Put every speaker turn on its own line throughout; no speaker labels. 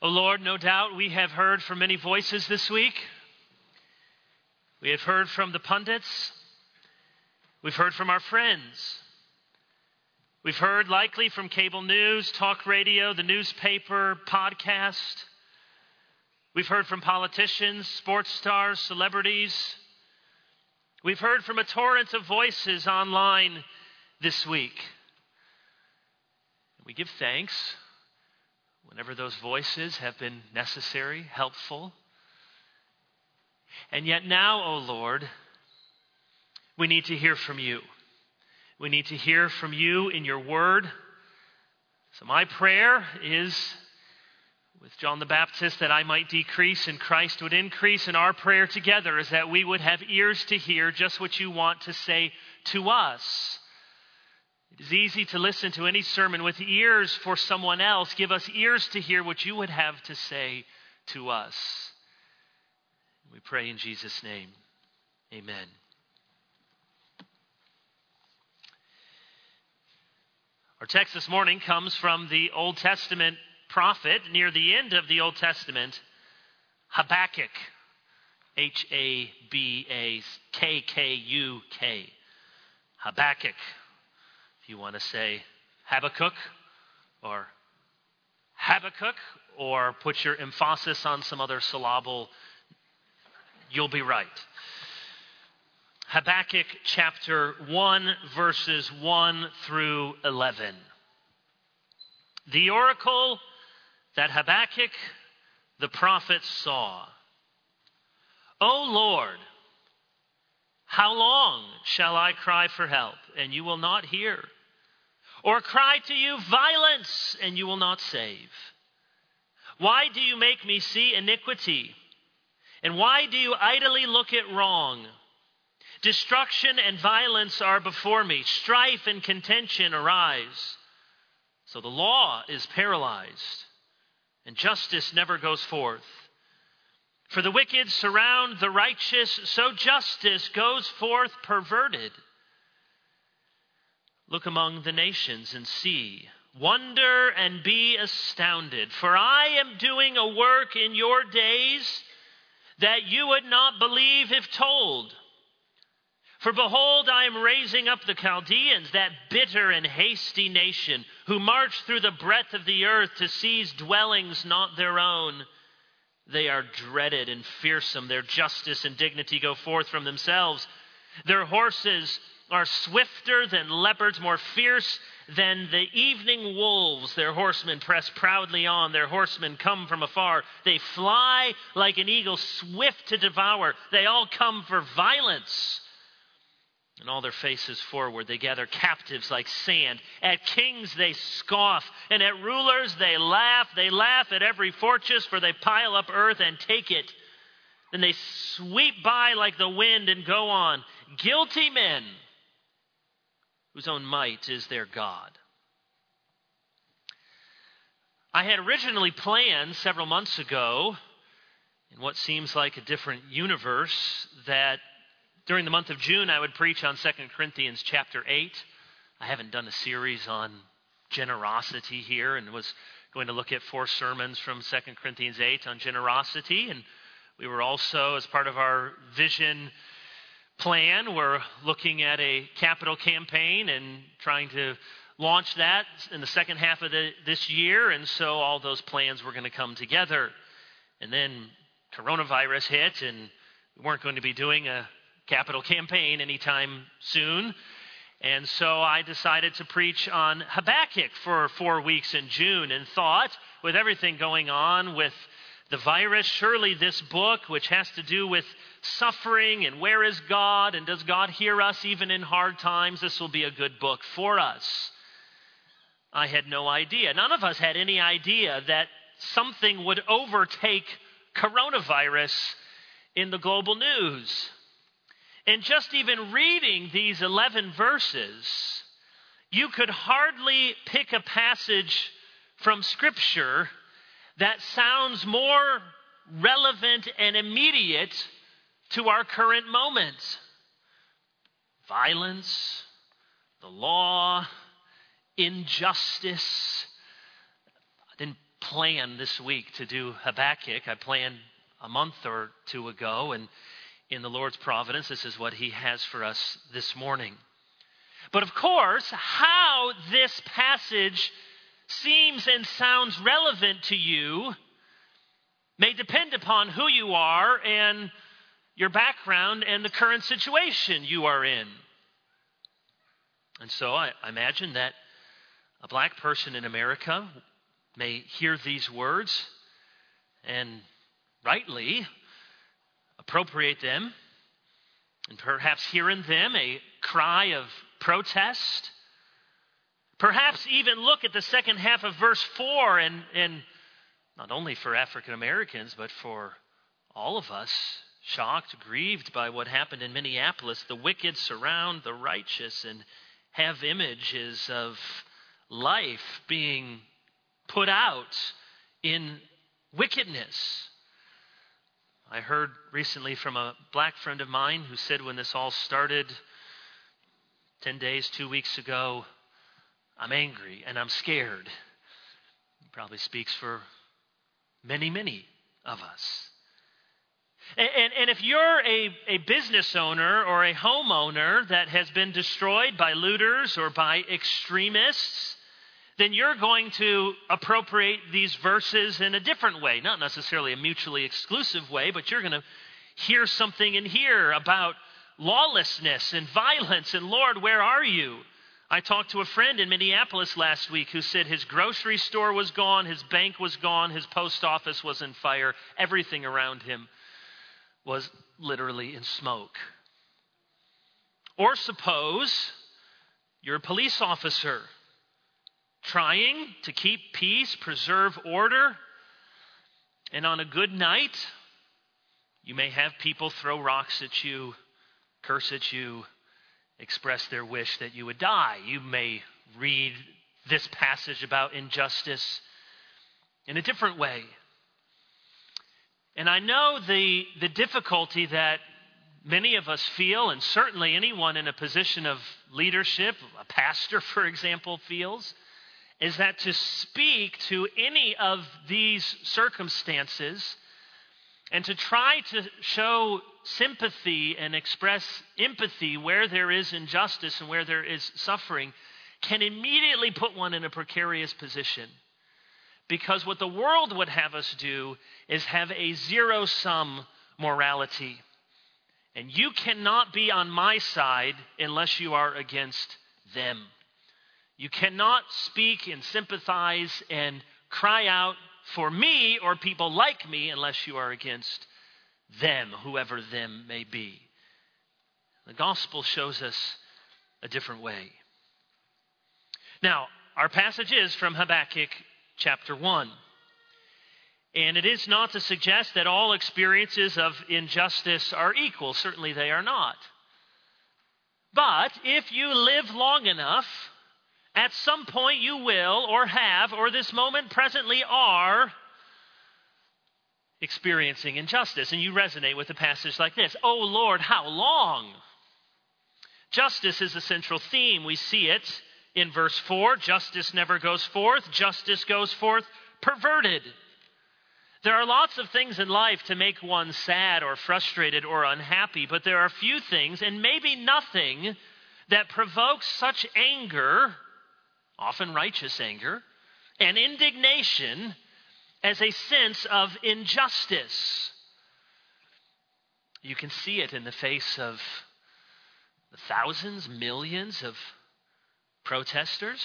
O Lord, no doubt we have heard from many voices this week. We have heard from the pundits. We've heard from our friends. We've heard likely from cable news, talk radio, the newspaper, podcast. We've heard from politicians, sports stars, celebrities. We've heard from a torrent of voices online this week. We give thanks whenever those voices have been necessary, helpful. And yet now, O Lord, we need to hear from you. We need to hear from you in your word. So my prayer is, with John the Baptist, that I might decrease and Christ would increase. And our prayer together is that we would have ears to hear just what you want to say to us. It is easy to listen to any sermon with ears for someone else. Give us ears to hear what you would have to say to us. We pray in Jesus' name. Amen. Our text this morning comes from the Old Testament prophet near the end of the Old Testament, Habakkuk. Habakkuk. Habakkuk. If you want to say Habakkuk or Habakkuk or put your emphasis on some other syllable, you'll be right. Habakkuk chapter 1, verses 1 through 11. The oracle that Habakkuk the prophet saw. O Lord, how long shall I cry for help, and you will not hear? Or cry to you violence, and you will not save? Why do you make me see iniquity? And why do you idly look at wrong? Destruction and violence are before me. Strife and contention arise. So the law is paralyzed, and justice never goes forth. For the wicked surround the righteous, so justice goes forth perverted. Look among the nations and see. Wonder and be astounded. For I am doing a work in your days that you would not believe if told. For behold, I am raising up the Chaldeans, that bitter and hasty nation, who march through the breadth of the earth to seize dwellings not their own. They are dreaded and fearsome. Their justice and dignity go forth from themselves. Their horses are swifter than leopards, more fierce than the evening wolves. Their horsemen press proudly on. Their horsemen come from afar. They fly like an eagle, swift to devour. They all come for violence. And all their faces forward, they gather captives like sand. At kings they scoff, and at rulers they laugh. They laugh at every fortress, for they pile up earth and take it. Then they sweep by like the wind and go on. Guilty men, whose own might is their God. I had originally planned several months ago, in what seems like a different universe, that during the month of June, I would preach on 2 Corinthians chapter 8. I haven't done a series on generosity here, and was going to look at 4 sermons from 2 Corinthians 8 on generosity. And we were also, as part of our vision plan, we're looking at a capital campaign and trying to launch that in the second half of this year. And so all those plans were going to come together. And then coronavirus hit, and we weren't going to be doing a capital campaign anytime soon. And so I decided to preach on Habakkuk for 4 weeks in June, and thought, with everything going on with the virus, surely this book, which has to do with suffering and where is God and does God hear us even in hard times, this will be a good book for us. I had no idea. None of us had any idea that something would overtake coronavirus in the global news. And just even reading these 11 verses, you could hardly pick a passage from Scripture that sounds more relevant and immediate to our current moment. Violence, the law, injustice. I didn't plan this week to do Habakkuk. I planned a month or two ago, and in the Lord's providence, this is what he has for us this morning. But of course, how this passage seems and sounds relevant to you may depend upon who you are and your background and the current situation you are in. And so I imagine that a black person in America may hear these words and rightly appropriate them, and perhaps hear in them a cry of protest. Perhaps even look at the second half of verse 4 and not only for African Americans, but for all of us, shocked, grieved by what happened in Minneapolis. The wicked surround the righteous and have images of life being put out in wickedness. I heard recently from a black friend of mine who said when this all started 10 days, 2 weeks ago, I'm angry and I'm scared. He probably speaks for many, many of us. And if you're a business owner or a homeowner that has been destroyed by looters or by extremists, then you're going to appropriate these verses in a different way. Not necessarily a mutually exclusive way, but you're going to hear something in here about lawlessness and violence. And Lord, where are you? I talked to a friend in Minneapolis last week who said his grocery store was gone, his bank was gone, his post office was in fire. Everything around him was literally in smoke. Or suppose you're a police officer trying to keep peace, preserve order, and on a good night, you may have people throw rocks at you, curse at you, express their wish that you would die. You may read this passage about injustice in a different way. And I know the difficulty that many of us feel, and certainly anyone in a position of leadership, a pastor, for example, feels, is that to speak to any of these circumstances and to try to show sympathy and express empathy where there is injustice and where there is suffering can immediately put one in a precarious position. Because what the world would have us do is have a zero-sum morality. And you cannot be on my side unless you are against them. You cannot speak and sympathize and cry out for me or people like me unless you are against them, whoever them may be. The gospel shows us a different way. Now, our passage is from Habakkuk chapter 1. And it is not to suggest that all experiences of injustice are equal. Certainly they are not. But if you live long enough, at some point you will or have or this moment presently are experiencing injustice. And you resonate with a passage like this. Oh Lord, how long? Justice is a central theme. We see it in verse 4. Justice never goes forth. Justice goes forth perverted. There are lots of things in life to make one sad or frustrated or unhappy, but there are few things, and maybe nothing, that provokes such anger, often righteous anger, and indignation as a sense of injustice. You can see it in the face of the thousands, millions of protesters.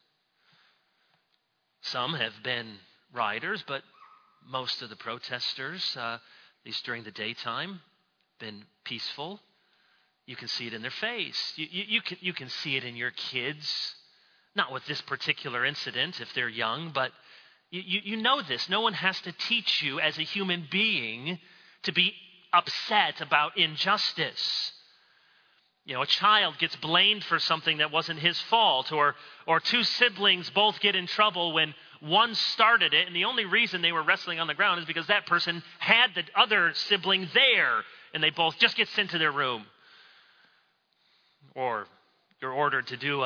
Some have been rioters, but most of the protesters, at least during the daytime, been peaceful. You can see it in their face. You can see it in your kids. Not with this particular incident if they're young, but you know this. No one has to teach you as a human being to be upset about injustice. You know, a child gets blamed for something that wasn't his fault, or two siblings both get in trouble when one started it, and the only reason they were wrestling on the ground is because that person had the other sibling there, and they both just get sent to their room. Or you're ordered to do a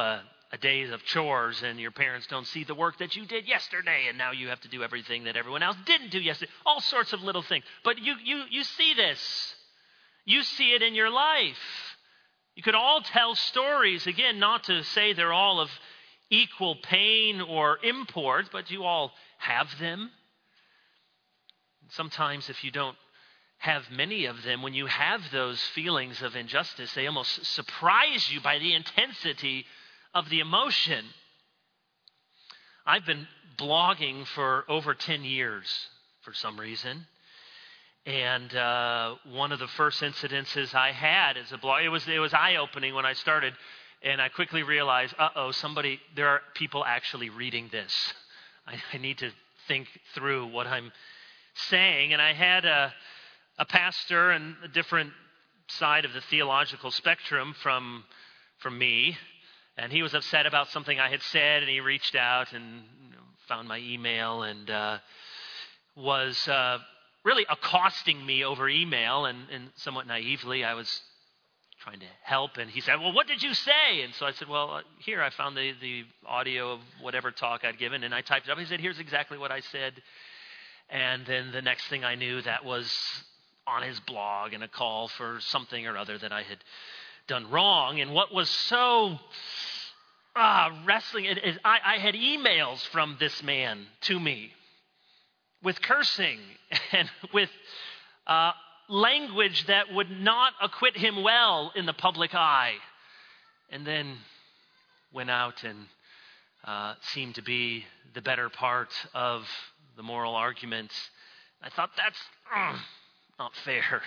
a day of chores and your parents don't see the work that you did yesterday and now you have to do everything that everyone else didn't do yesterday. All sorts of little things. But you see this. You see it in your life. You could all tell stories, again, not to say they're all of equal pain or import, but you all have them. Sometimes if you don't have many of them, when you have those feelings of injustice, they almost surprise you by the intensity of the emotion. I've been blogging for over 10 years for some reason. And one of the first incidences I had as a blog, it was eye-opening when I started, and I quickly realized, there are people actually reading this. I need to think through what I'm saying. And I had a pastor on a different side of the theological spectrum from me, and he was upset about something I had said, and he reached out and found my email and was really accosting me over email, and somewhat naively I was trying to help, and he said, well, what did you say? And so I said, well, here, I found the audio of whatever talk I'd given, and I typed it up. He said, here's exactly what I said. And then the next thing I knew, that was on his blog and a call for something or other that I had done wrong. And what was so wrestling, I had emails from this man to me with cursing and with language that would not acquit him well in the public eye. And then went out and seemed to be the better part of the moral argument. I thought, that's not fair.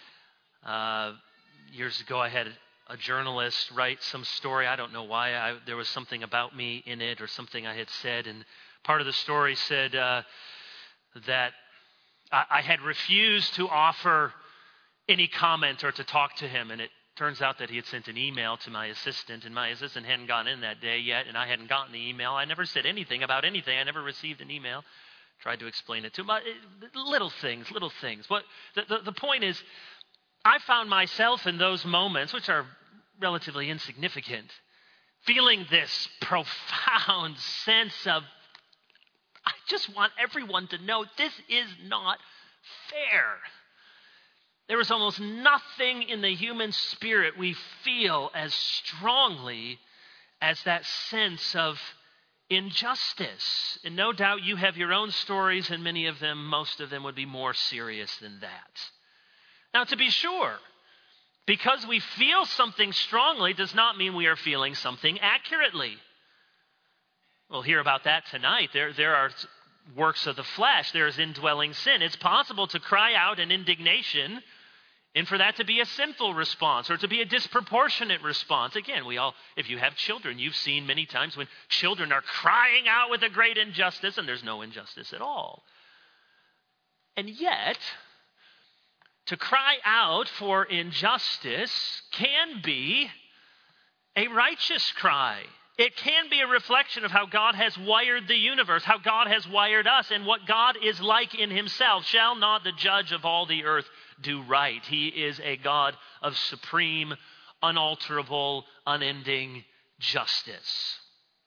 Years ago, I had a journalist write some story. I don't know why. There was something about me in it or something I had said. And part of the story said that I had refused to offer any comment or to talk to him. And it turns out that he had sent an email to my assistant, and my assistant hadn't gotten in that day yet, and I hadn't gotten the email. I never said anything about anything. I never received an email. Tried to explain it to him. Little things. What the point is, I found myself in those moments, which are relatively insignificant, feeling this profound sense of, I just want everyone to know this is not fair. There is almost nothing in the human spirit we feel as strongly as that sense of injustice. And no doubt you have your own stories, and many of them, most of them, would be more serious than that. Now, to be sure, because we feel something strongly does not mean we are feeling something accurately. We'll hear about that tonight. There are works of the flesh. There is indwelling sin. It's possible to cry out in indignation and for that to be a sinful response or to be a disproportionate response. Again, if you have children, you've seen many times when children are crying out with a great injustice and there's no injustice at all. And yet, to cry out for injustice can be a righteous cry. It can be a reflection of how God has wired the universe, how God has wired us, and what God is like in himself. Shall not the judge of all the earth do right? He is a God of supreme, unalterable, unending justice.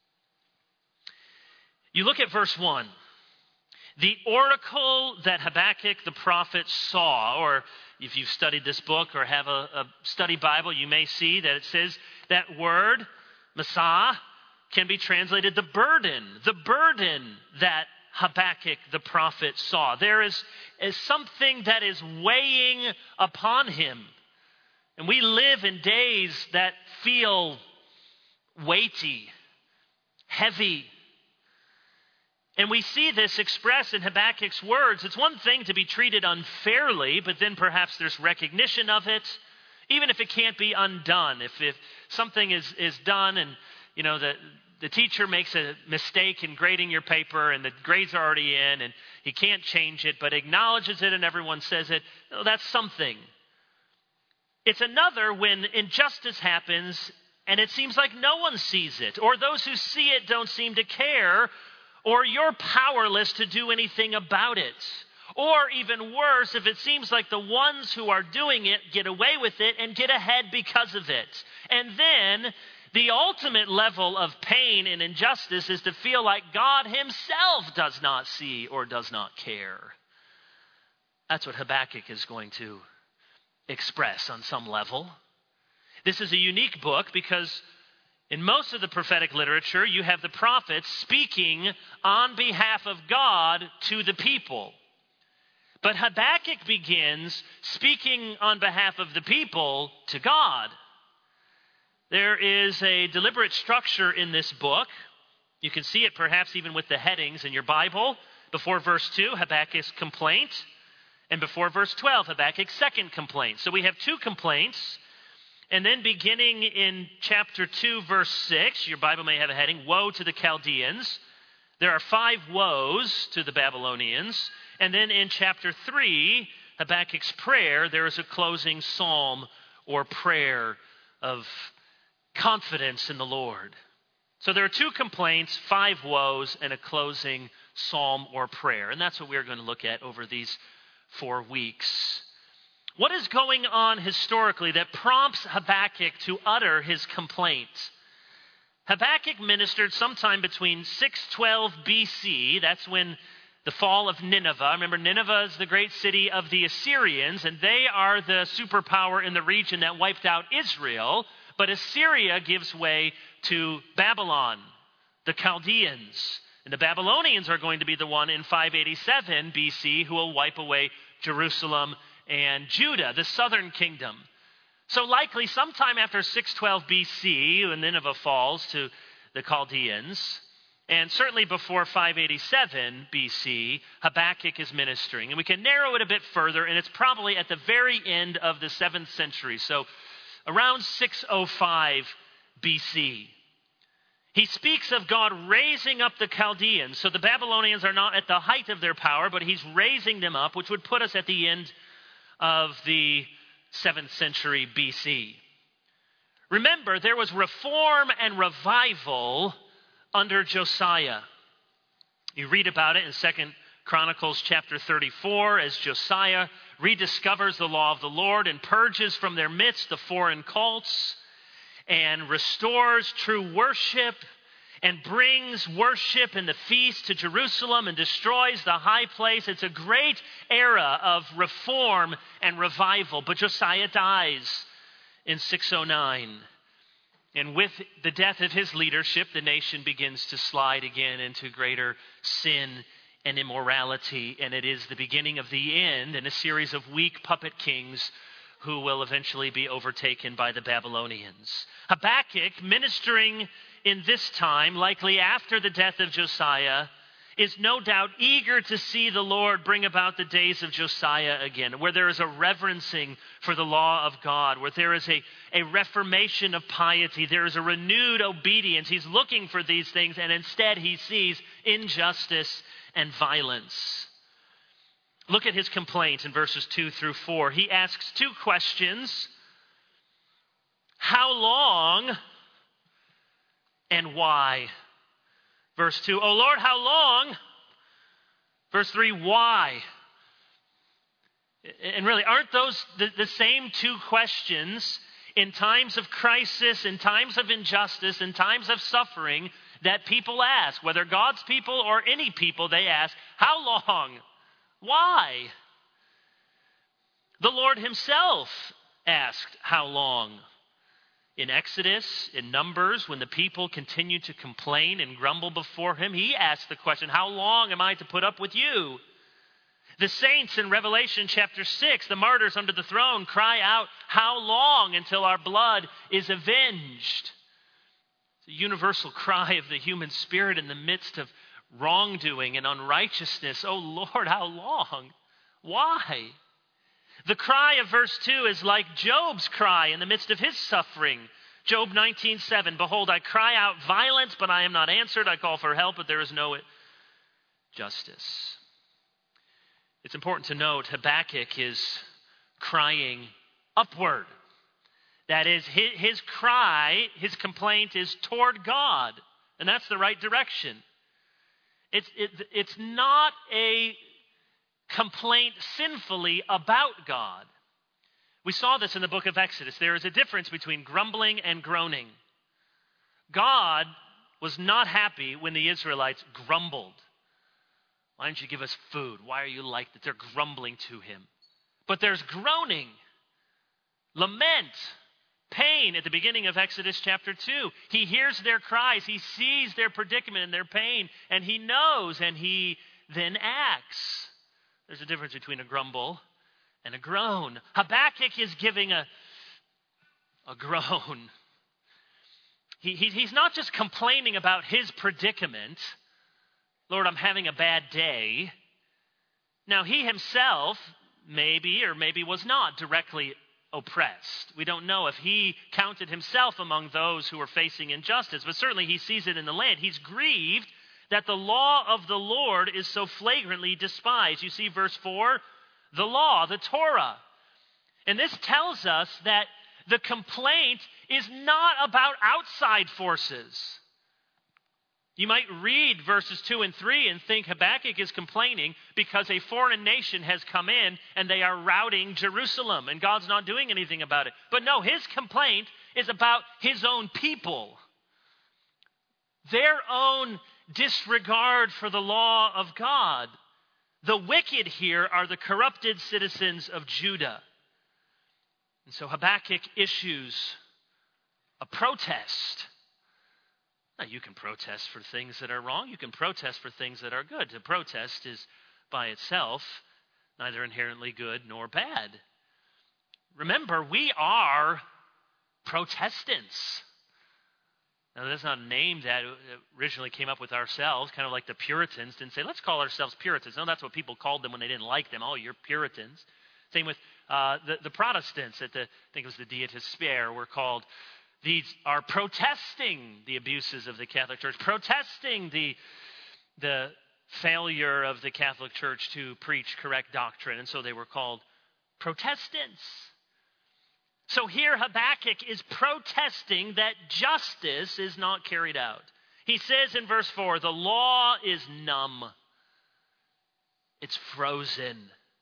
You look at verse 1. The oracle that Habakkuk the prophet saw, or if you've studied this book or have a study Bible, you may see that it says that word, Massah, can be translated the burden that Habakkuk the prophet saw. There is something that is weighing upon him. And we live in days that feel weighty, heavy. And we see this expressed in Habakkuk's words. It's one thing to be treated unfairly, but then perhaps there's recognition of it, even if it can't be undone. If something is done and the teacher makes a mistake in grading your paper and the grade's are already in and he can't change it, but acknowledges it and everyone says it, that's something. It's another when injustice happens and it seems like no one sees it, or those who see it don't seem to care, or you're powerless to do anything about it. Or even worse, if it seems like the ones who are doing it get away with it and get ahead because of it. And then The ultimate level of pain and injustice is to feel like God himself does not see or does not care. That's what Habakkuk is going to express on some level. This is a unique book because in most of the prophetic literature, you have the prophets speaking on behalf of God to the people. But Habakkuk begins speaking on behalf of the people to God. There is a deliberate structure in this book. You can see it perhaps even with the headings in your Bible. Before verse 2, Habakkuk's complaint. And before verse 12, Habakkuk's second complaint. So we have two complaints. And then beginning in chapter 2, verse 6, your Bible may have a heading, Woe to the Chaldeans. There are 5 woes to the Babylonians. And then in chapter 3, Habakkuk's prayer, there is a closing psalm or prayer of confidence in the Lord. So there are 2 complaints, 5 woes, and a closing psalm or prayer. And that's what we're going to look at over these 4 weeks. What is going on historically that prompts Habakkuk to utter his complaint? Habakkuk ministered sometime between 612 BC. That's when the fall of Nineveh. Remember, Nineveh is the great city of the Assyrians, and they are the superpower in the region that wiped out Israel. But Assyria gives way to Babylon, the Chaldeans. And the Babylonians are going to be the one in 587 BC who will wipe away Jerusalem and Judah, the southern kingdom. So likely sometime after 612 BC, when Nineveh falls to the Chaldeans, and certainly before 587 BC, Habakkuk is ministering. And we can narrow it a bit further, and it's probably at the very end of the 7th century. So around 605 BC. He speaks of God raising up the Chaldeans. So the Babylonians are not at the height of their power, but he's raising them up, which would put us at the end of the 7th century BC. Remember, there was reform and revival under Josiah. You read about it in 2 Chronicles chapter 34 as Josiah rediscovers the law of the Lord and purges from their midst the foreign cults and restores true worship and brings worship and the feast to Jerusalem and destroys the high place. It's a great era of reform and revival. But Josiah dies in 609. And with the death of his leadership, the nation begins to slide again into greater sin and immorality. And it is the beginning of the end in a series of weak puppet kings who will eventually be overtaken by the Babylonians. Habakkuk, ministering in this time, likely after the death of Josiah, is no doubt eager to see the Lord bring about the days of Josiah again, where there is a reverencing for the law of God, where there is a reformation of piety, there is a renewed obedience. He's looking for these things, and instead he sees injustice and violence. Look at his complaint in verses 2 through 4. He asks 2 questions. How long and why? Verse 2, O Lord, how long? Verse 3, why? And really, aren't those the same 2 questions in times of crisis, in times of injustice, in times of suffering that people ask? Whether God's people or any people, they ask, how long? Why? The Lord himself asked, how long? In Exodus, in Numbers, when the people continued to complain and grumble before him, he asked the question, how long am I to put up with you? The saints in Revelation chapter 6, the martyrs under the throne, cry out, how long until our blood is avenged? It's a universal cry of the human spirit in the midst of wrongdoing and unrighteousness. Oh Lord, how long? Why? The cry of verse 2 is like Job's cry in the midst of his suffering. Job 19:7, behold, I cry out violence, but I am not answered. I call for help, but there is no justice. It's important to note Habakkuk is crying upward. That is, his cry, his complaint is toward God. And that's the right direction. It's not a complaint sinfully about God. We saw this in the book of Exodus. There is a difference between grumbling and groaning. God was not happy when the Israelites grumbled. Why don't you give us food? Why are you like that? They're grumbling to him. But there's groaning, lament, pain at the beginning of Exodus chapter 2. He hears their cries. He sees their predicament and their pain, and he knows, and he then acts. There's a difference between a grumble and a groan. Habakkuk is giving a groan. He's not just complaining about his predicament. Lord, I'm having a bad day. Now, he himself maybe or maybe was not directly oppressed. We don't know if he counted himself among those who were facing injustice, but certainly he sees it in the land. He's grieved that the law of the Lord is so flagrantly despised. You see verse 4, the law, the Torah. And this tells us that the complaint is not about outside forces. You might read verses 2 and 3 and think Habakkuk is complaining because a foreign nation has come in and they are routing Jerusalem and God's not doing anything about it. But no, his complaint is about his own people. Their own disregard for the law of God. The wicked here are the corrupted citizens of Judah. And so Habakkuk issues a protest. Now, you can protest for things that are wrong. You can protest for things that are good. To protest is by itself neither inherently good nor bad. Remember, we are Protestants. Now, that's not a name that originally came up with ourselves, kind of like the Puritans didn't say, let's call ourselves Puritans. No, that's what people called them when they didn't like them. Oh, you're Puritans. Same with the Protestants I think it was the Diet of Spare, were called. These are protesting the abuses of the Catholic Church, protesting the failure of the Catholic Church to preach correct doctrine, and so they were called Protestants. So here Habakkuk is protesting that justice is not carried out. He says in verse 4, the law is numb. It's frozen.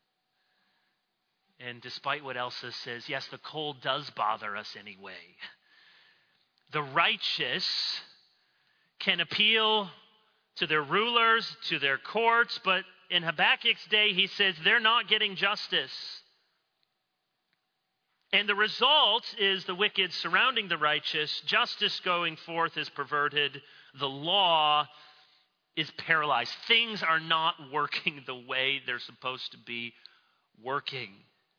And despite what Elsa says, yes, the cold does bother us anyway. The righteous can appeal to their rulers, to their courts, but in Habakkuk's day, he says they're not getting justice. And the result is the wicked surrounding the righteous. Justice going forth is perverted. The law is paralyzed. Things are not working the way they're supposed to be working.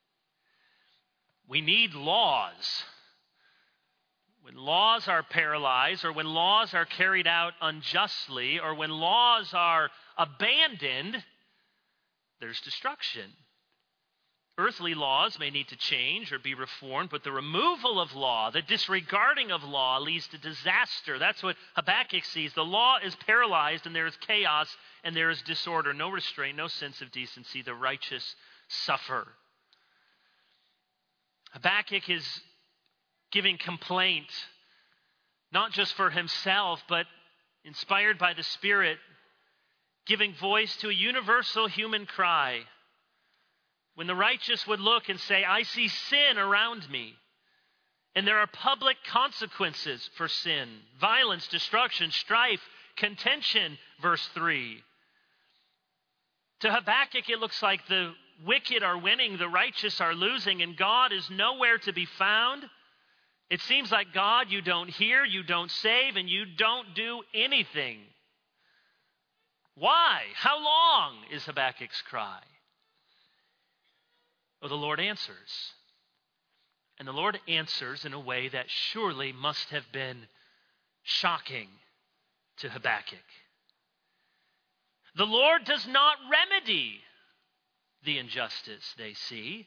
We need laws. When laws are paralyzed, or when laws are carried out unjustly, or when laws are abandoned, there's destruction. Earthly laws may need to change or be reformed, but the removal of law, the disregarding of law leads to disaster. That's what Habakkuk sees. The law is paralyzed and there is chaos and there is disorder, no restraint, no sense of decency. The righteous suffer. Habakkuk is giving complaint, not just for himself, but inspired by the Spirit, giving voice to a universal human cry. When the righteous would look and say, I see sin around me, and there are public consequences for sin, violence, destruction, strife, contention, verse 3. To Habakkuk, it looks like the wicked are winning, the righteous are losing, and God is nowhere to be found. It seems like, God, you don't hear, you don't save, and you don't do anything. Why? How long is Habakkuk's cry? Well, the Lord answers. And the Lord answers in a way that surely must have been shocking to Habakkuk. The Lord does not remedy the injustice they see.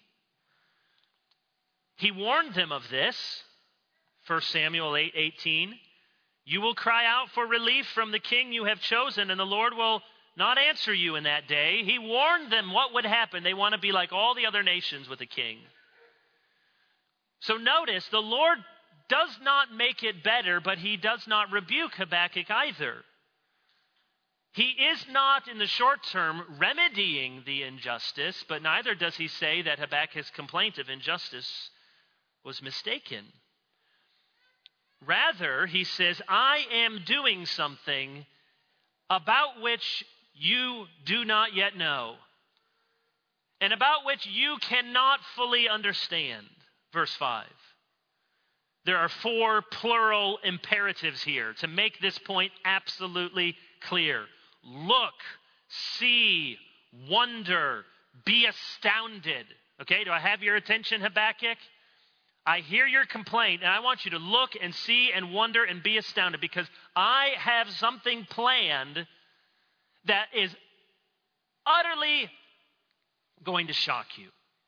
He warned them of this. 1 Samuel 8:18. You will cry out for relief from the king you have chosen, and the Lord will not answer you in that day. He warned them what would happen. They want to be like all the other nations with a king. So notice, the Lord does not make it better, but he does not rebuke Habakkuk either. He is not, in the short term, remedying the injustice, but neither does he say that Habakkuk's complaint of injustice was mistaken. Rather, he says, I am doing something about which you do not yet know, and about which you cannot fully understand. Verse 5. There are 4 plural imperatives here to make this point absolutely clear. Look, see, wonder, be astounded. Okay, do I have your attention, Habakkuk? I hear your complaint, and I want you to look and see and wonder and be astounded, because I have something planned that is utterly going to shock you.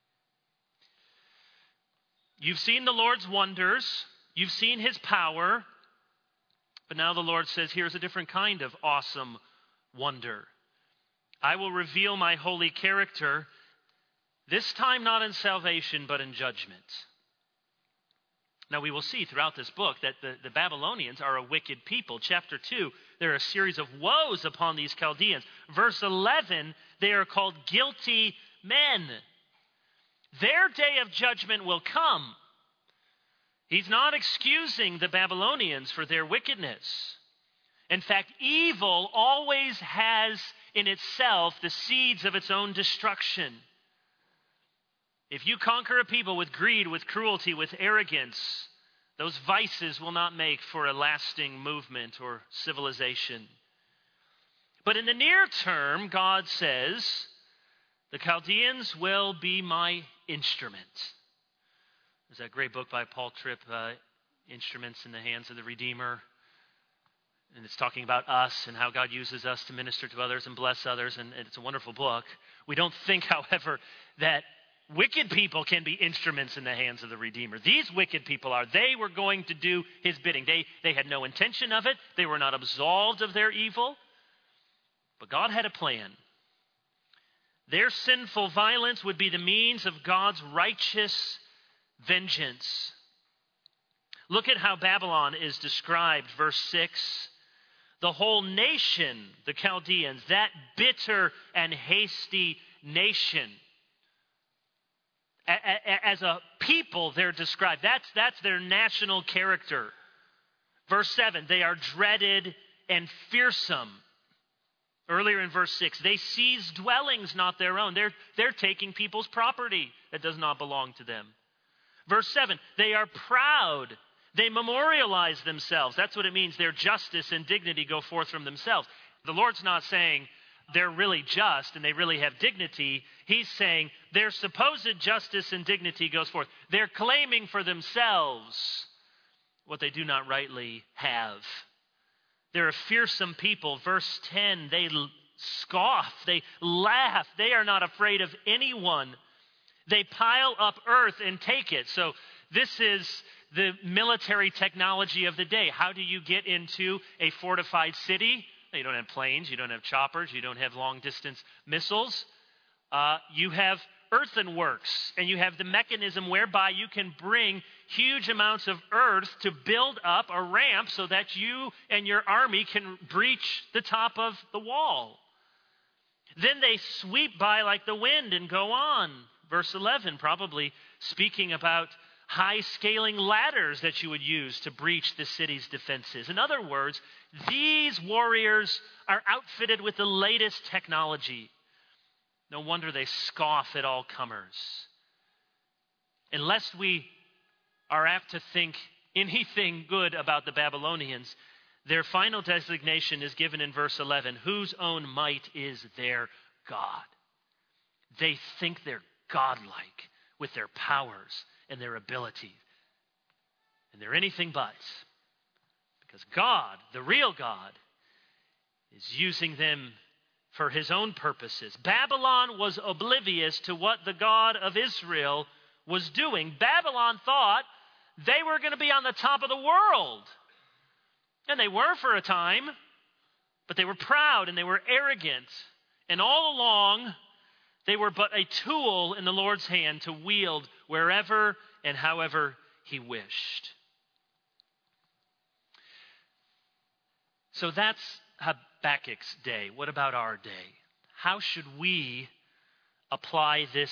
You've seen the Lord's wonders. You've seen his power. But now the Lord says, here's a different kind of awesome wonder. I will reveal my holy character, this time not in salvation, but in judgment. Now we will see throughout this book that the Babylonians are a wicked people. Chapter 2, there are a series of woes upon these Chaldeans. Verse 11, they are called guilty men. Their day of judgment will come. He's not excusing the Babylonians for their wickedness. In fact, evil always has in itself the seeds of its own destruction. If you conquer a people with greed, with cruelty, with arrogance, those vices will not make for a lasting movement or civilization. But in the near term, God says, the Chaldeans will be my instrument. There's that great book by Paul Tripp, Instruments in the Hands of the Redeemer. And it's talking about us and how God uses us to minister to others and bless others. And it's a wonderful book. We don't think, however, that wicked people can be instruments in the hands of the Redeemer. These wicked people are. They were going to do his bidding. They had no intention of it. They were not absolved of their evil. But God had a plan. Their sinful violence would be the means of God's righteous vengeance. Look at how Babylon is described, verse 6. The whole nation, the Chaldeans, that bitter and hasty nation. As a people, they're described. That's their national character. Verse 7, they are dreaded and fearsome. Earlier in verse 6, they seize dwellings not their own. They're taking people's property that does not belong to them. Verse 7, they are proud. They memorialize themselves. That's what it means. Their justice and dignity go forth from themselves. The Lord's not saying they're really just and they really have dignity. He's saying their supposed justice and dignity goes forth. They're claiming for themselves what they do not rightly have. They're a fearsome people. Verse 10, they scoff, they laugh. They are not afraid of anyone. They pile up earth and take it. So this is the military technology of the day. How do you get into a fortified city? You don't have planes, you don't have choppers, you don't have long-distance missiles. You have earthenworks, and you have the mechanism whereby you can bring huge amounts of earth to build up a ramp so that you and your army can breach the top of the wall. Then they sweep by like the wind and go on. Verse 11, probably speaking about high scaling ladders that you would use to breach the city's defenses. In other words, these warriors are outfitted with the latest technology. No wonder they scoff at all comers. Unless we are apt to think anything good about the Babylonians, their final designation is given in verse 11, whose own might is their God. They think they're godlike with their powers and their ability. And they're anything but. Because God, the real God, is using them for his own purposes. Babylon was oblivious to what the God of Israel was doing. Babylon thought they were going to be on the top of the world. And they were for a time, but they were proud and they were arrogant. And all along, they were but a tool in the Lord's hand to wield wherever and however he wished. So that's Habakkuk's day. What about our day? How should we apply this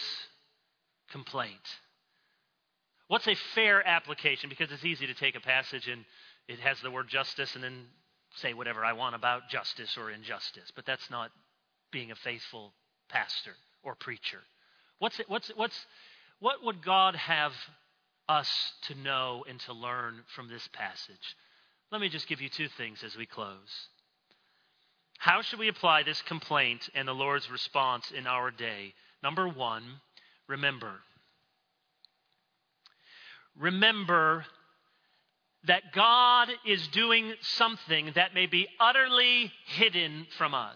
complaint? What's a fair application? Because it's easy to take a passage and it has the word justice and then say whatever I want about justice or injustice. But that's not being a faithful pastor or preacher. What would God have us to know and to learn from this passage? Let me just give you two things as we close. How should we apply this complaint and the Lord's response in our day? Number one, remember. Remember that God is doing something that may be utterly hidden from us.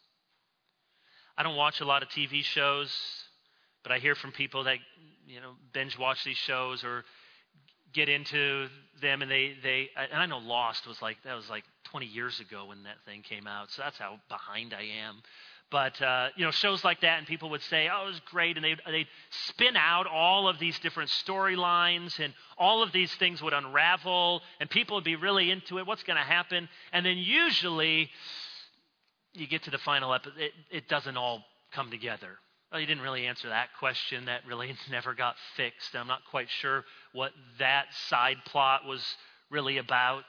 I don't watch a lot of TV shows, but I hear from people that, binge watch these shows or get into them, and and I know Lost was like 20 years ago when that thing came out, so that's how behind I am. But shows like that, and people would say, "Oh, it was great," and they'd spin out all of these different storylines, and all of these things would unravel, and people would be really into it. What's going to happen? And then usually, you get to the final episode, it doesn't all come together. Well, you didn't really answer that question. That really never got fixed. I'm not quite sure what that side plot was really about.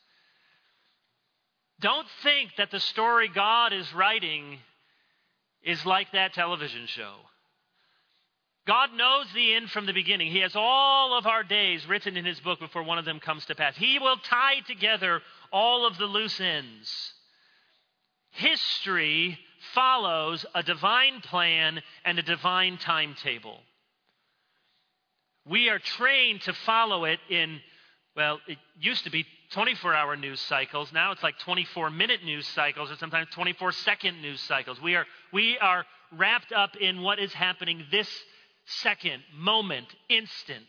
Don't think that the story God is writing is like that television show. God knows the end from the beginning. He has all of our days written in his book before one of them comes to pass. He will tie together all of the loose ends. History follows a divine plan and a divine timetable. We are trained to follow it in, it used to be 24-hour news cycles. Now it's like 24-minute news cycles or sometimes 24-second news cycles. We are wrapped up in what is happening this second, moment, instant.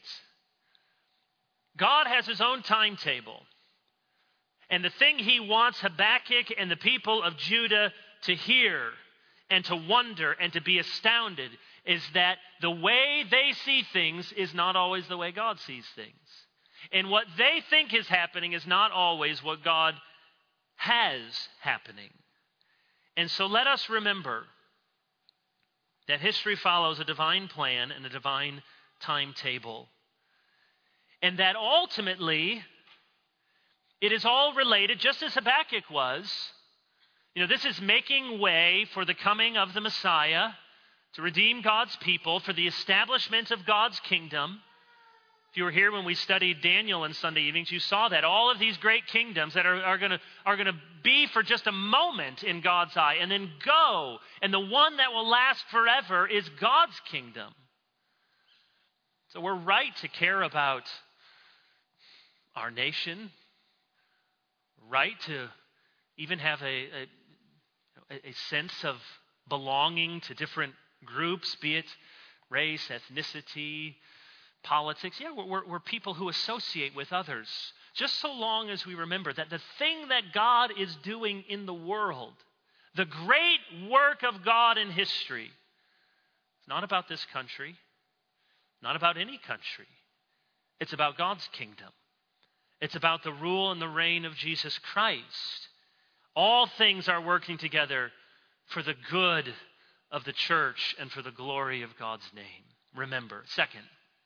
God has his own timetable. And the thing he wants Habakkuk and the people of Judah to hear and to wonder and to be astounded is that the way they see things is not always the way God sees things. And what they think is happening is not always what God has happening. And so let us remember that history follows a divine plan and a divine timetable. And that ultimately, it is all related, just as Habakkuk was. This is making way for the coming of the Messiah to redeem God's people, for the establishment of God's kingdom. If you were here when we studied Daniel on Sunday evenings, you saw that all of these great kingdoms that are going to be for just a moment in God's eye and then go. And the one that will last forever is God's kingdom. So we're right to care about our nation, right to even have a sense of belonging to different groups, be it race, ethnicity, politics. Yeah, we're people who associate with others. Just so long as we remember that the thing that God is doing in the world, the great work of God in history, it's not about this country, not about any country. It's about God's kingdom. It's about the rule and the reign of Jesus Christ. All things are working together for the good of the church and for the glory of God's name. Remember. Second,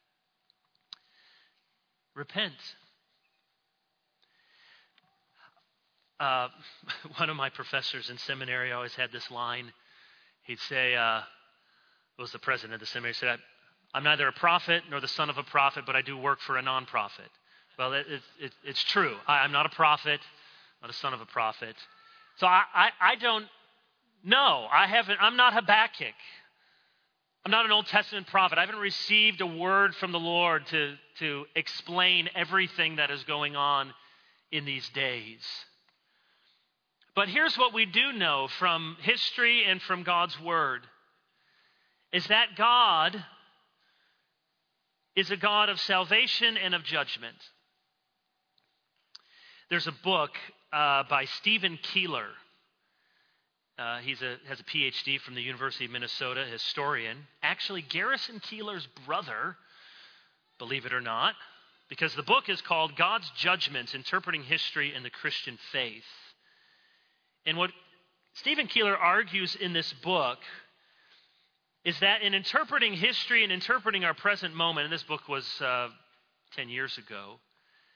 repent. One of my professors in seminary always had this line. He'd say, was the president of the seminary, said, "I'm neither a prophet nor the son of a prophet, but I do work for a nonprofit." Well, it's true. I'm not a prophet, not a son of a prophet. So I don't know. I'm not Habakkuk. I'm not an Old Testament prophet. I haven't received a word from the Lord to explain everything that is going on in these days. But here's what we do know from history and from God's word, is that God is a God of salvation and of judgment. There's a book by Stephen Keeler. He has a PhD from the University of Minnesota, a historian. Actually, Garrison Keeler's brother, believe it or not, because the book is called God's Judgments, Interpreting History and the Christian Faith. And what Stephen Keeler argues in this book is that in interpreting history and interpreting our present moment, and this book was 10 years ago,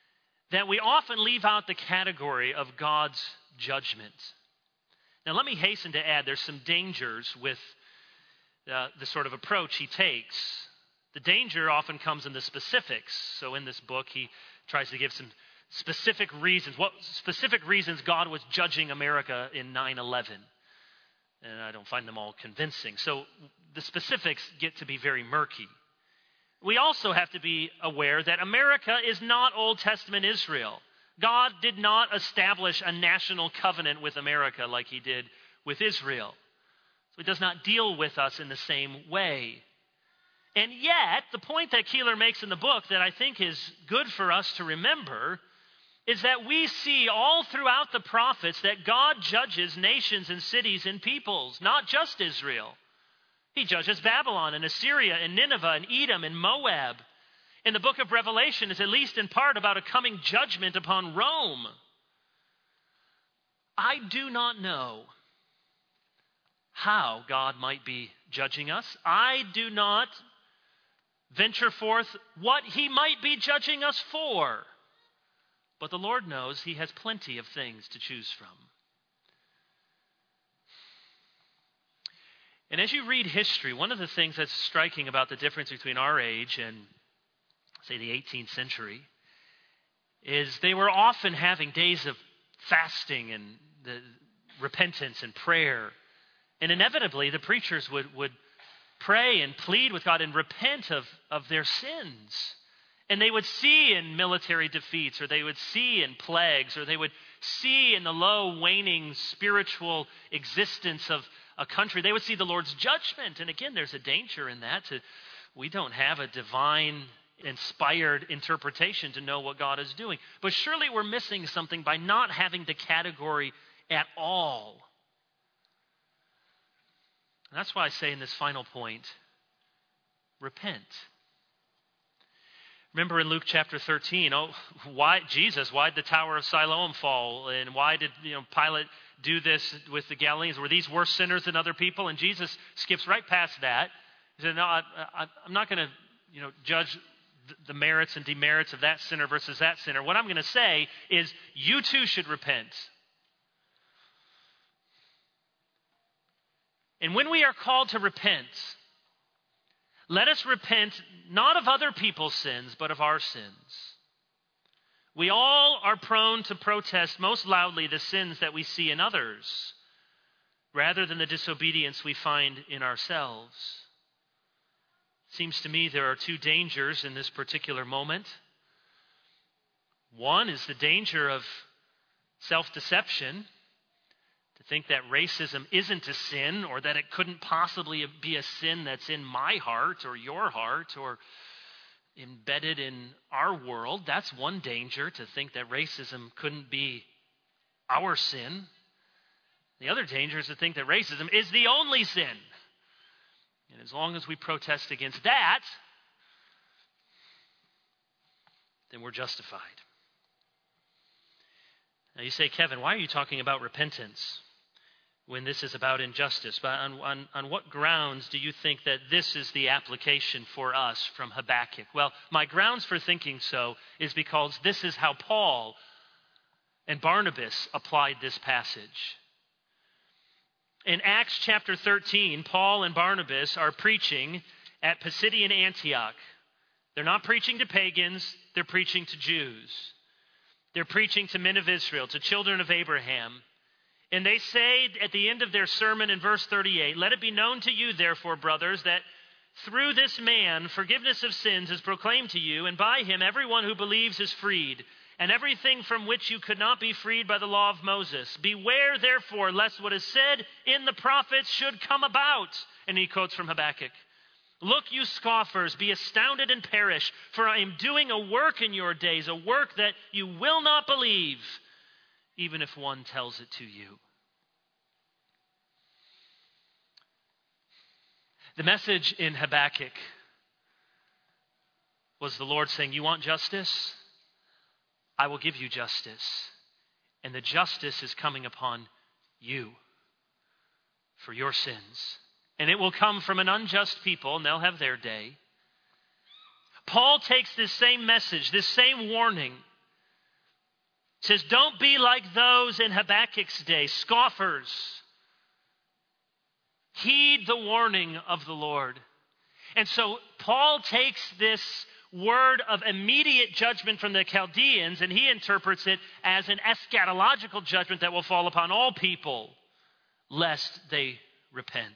that we often leave out the category of God's judgment. Now, let me hasten to add, there's some dangers with the sort of approach he takes. The danger often comes in the specifics. So in this book, he tries to give some specific reasons. What specific reasons God was judging America in 9/11? And I don't find them all convincing. So the specifics get to be very murky. We also have to be aware that America is not Old Testament Israel. God did not establish a national covenant with America like he did with Israel. So he does not deal with us in the same way. And yet, the point that Keeler makes in the book that I think is good for us to remember is that we see all throughout the prophets that God judges nations and cities and peoples, not just Israel. He judges Babylon and Assyria and Nineveh and Edom and Moab. And the book of Revelation is at least in part about a coming judgment upon Rome. I do not know how God might be judging us. I do not venture forth what he might be judging us for. But the Lord knows he has plenty of things to choose from. And as you read history, one of the things that's striking about the difference between our age and, say, the 18th century is they were often having days of fasting and the repentance and prayer. And inevitably, the preachers would pray and plead with God and repent of their sins. And they would see in military defeats, or they would see in plagues, or they would see in the low, waning spiritual existence of a country, they would see the Lord's judgment. And again, there's a danger in that. We don't have a divine, inspired interpretation to know what God is doing. But surely we're missing something by not having the category at all. And that's why I say in this final point, repent. Remember in Luke chapter 13, why'd the Tower of Siloam fall? And why did Pilate do this with the Galileans? Were these worse sinners than other people? And Jesus skips right past that. He said, no, I'm not going to judge the merits and demerits of that sinner versus that sinner. What I'm going to say is you too should repent. And when we are called to repent, let us repent not of other people's sins, but of our sins. We all are prone to protest most loudly the sins that we see in others, rather than the disobedience we find in ourselves. It seems to me there are two dangers in this particular moment. One is the danger of self-deception, to think that racism isn't a sin, or that it couldn't possibly be a sin that's in my heart or your heart or embedded in our world. That's one danger, to think that racism couldn't be our sin. The other danger is to think that racism is the only sin. And as long as we protest against that, then we're justified. Now you say, Kevin, why are you talking about repentance when this is about injustice? But on what grounds do you think that this is the application for us from Habakkuk? Well, my grounds for thinking so is because this is how Paul and Barnabas applied this passage. In Acts chapter 13, Paul and Barnabas are preaching at Pisidian Antioch. They're not preaching to pagans, they're preaching to Jews. They're preaching to men of Israel, to children of Abraham. And they say at the end of their sermon in verse 38, "Let it be known to you, therefore, brothers, that through this man forgiveness of sins is proclaimed to you, and by him everyone who believes is freed, and everything from which you could not be freed by the law of Moses. Beware, therefore, lest what is said in the prophets should come about." And he quotes from Habakkuk. "Look, you scoffers, be astounded and perish, for I am doing a work in your days, a work that you will not believe, even if one tells it to you." The message in Habakkuk was the Lord saying, you want justice? I will give you justice. And the justice is coming upon you for your sins. And it will come from an unjust people, and they'll have their day. Paul takes this same message, this same warning, It says, don't be like those in Habakkuk's day, scoffers. Heed the warning of the Lord. And so Paul takes this word of immediate judgment from the Chaldeans and he interprets it as an eschatological judgment that will fall upon all people, lest they repent.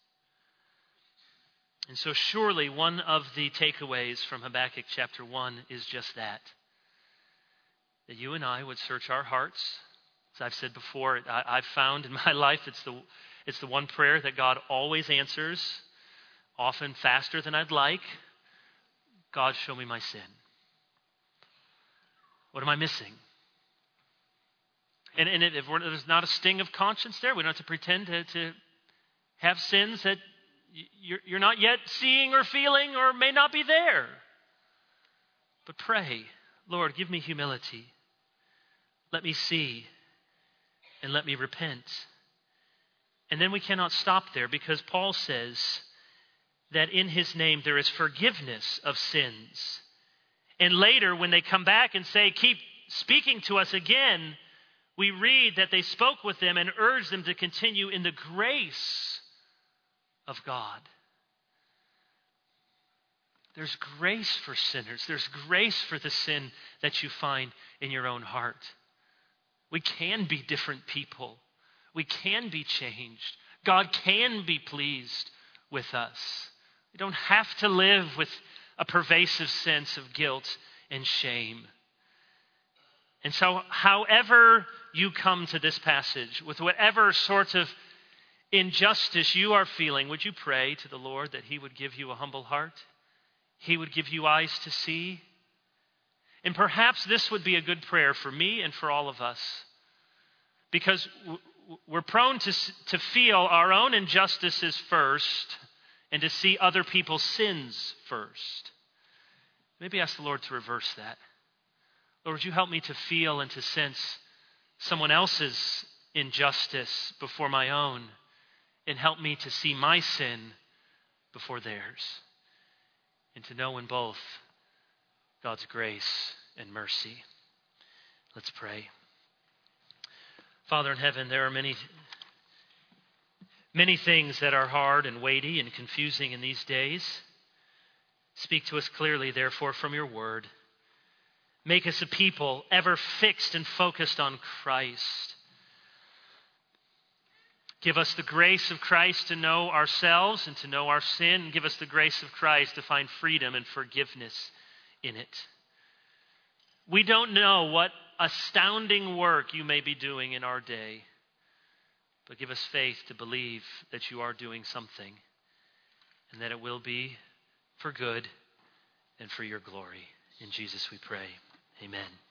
And so surely one of the takeaways from Habakkuk chapter 1 is just that you and I would search our hearts. As I've said before, I've found in my life it's the one prayer that God always answers, often faster than I'd like. God, show me my sin. What am I missing? And if there's not a sting of conscience there, we don't have to pretend to have sins that you're not yet seeing or feeling or may not be there. But pray, Lord, give me humility. Let me see and let me repent. And then we cannot stop there because Paul says that in his name there is forgiveness of sins. And later when they come back and say, keep speaking to us again, we read that they spoke with them and urged them to continue in the grace of God. There's grace for sinners. There's grace for the sin that you find in your own heart. We can be different people. We can be changed. God can be pleased with us. We don't have to live with a pervasive sense of guilt and shame. And so, however you come to this passage, with whatever sort of injustice you are feeling, would you pray to the Lord that He would give you a humble heart? He would give you eyes to see? And perhaps this would be a good prayer for me and for all of us. Because we're prone to feel our own injustices first and to see other people's sins first. Maybe ask the Lord to reverse that. Lord, would you help me to feel and to sense someone else's injustice before my own, and help me to see my sin before theirs, and to know in both God's grace and mercy. Let's pray. Father in heaven, there are many things that are hard and weighty and confusing in these days. Speak to us clearly, therefore, from your word. Make us a people ever fixed and focused on Christ. Give us the grace of Christ to know ourselves and to know our sin. Give us the grace of Christ to find freedom and forgiveness in it. We don't know what astounding work you may be doing in our day, but give us faith to believe that you are doing something and that it will be for good and for your glory. In Jesus we pray. Amen.